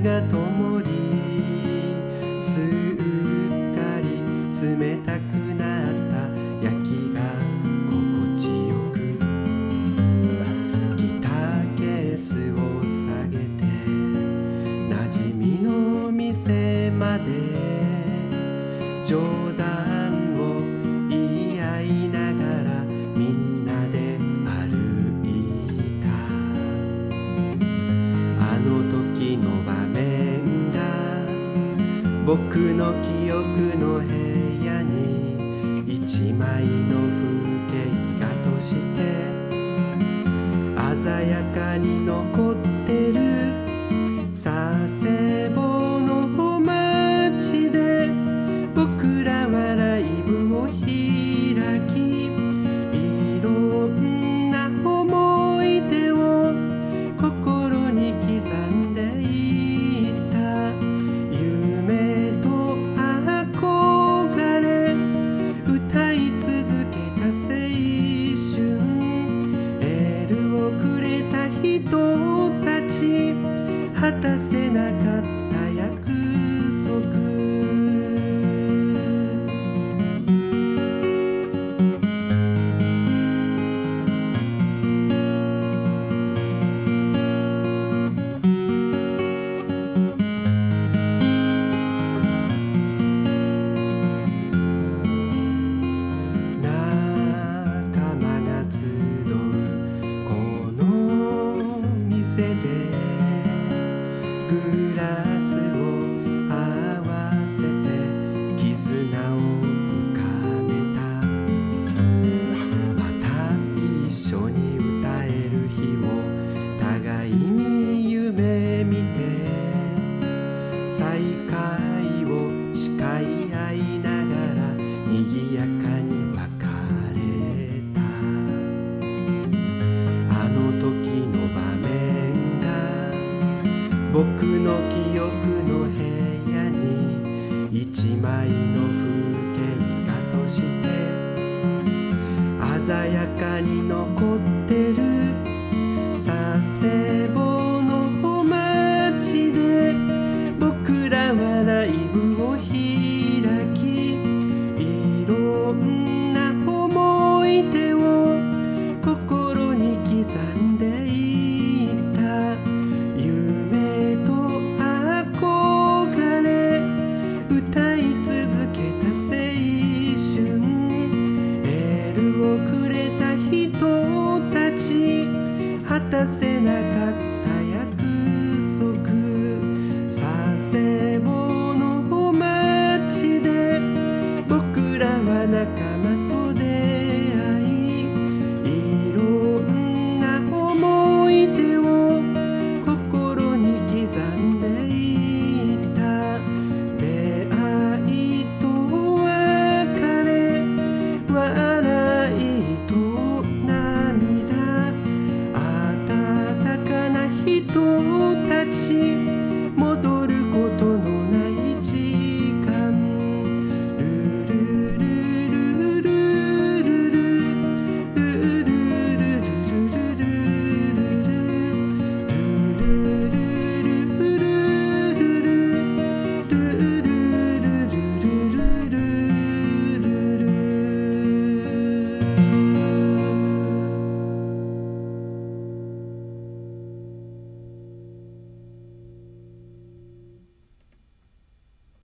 が灯り、すっかり冷たくなった焼きが心地よく、ギターケースを下げて馴染みの店まで冗談を言い合いながらみんなで歩いた。あの時の場面が僕の記憶の部屋に一枚の風景画として鮮やかに残ってる。佐世保の街で僕らはライブを開き、いろんな思い出を心に刻んでいった。夢と憧れ歌い続けた青春、エールをくれた人たち、果たせなかった約束。仲間が集うこの店でグラスを合わせて絆を深めた。また一緒に歌える日を互いに夢見て、再会を誓い合いながら賑やかに別れた。あの時の場面が僕の記憶の部屋に一枚の風景画として鮮やかに残ってる。佐世保の街で僕らはライブを開き、いろんな思い出を心に刻んで